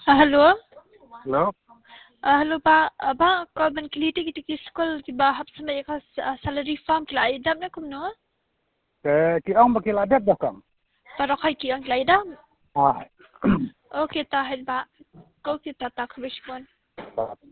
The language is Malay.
Hello. Hello? Hello ba ko ban kliti kiti school ki ba hap sama ka salary form klai dam na kum no Ki ang makiladat ba kang? para kai ki ang klai dam Ah. okay ta het ba ko ki ta ta khwish kon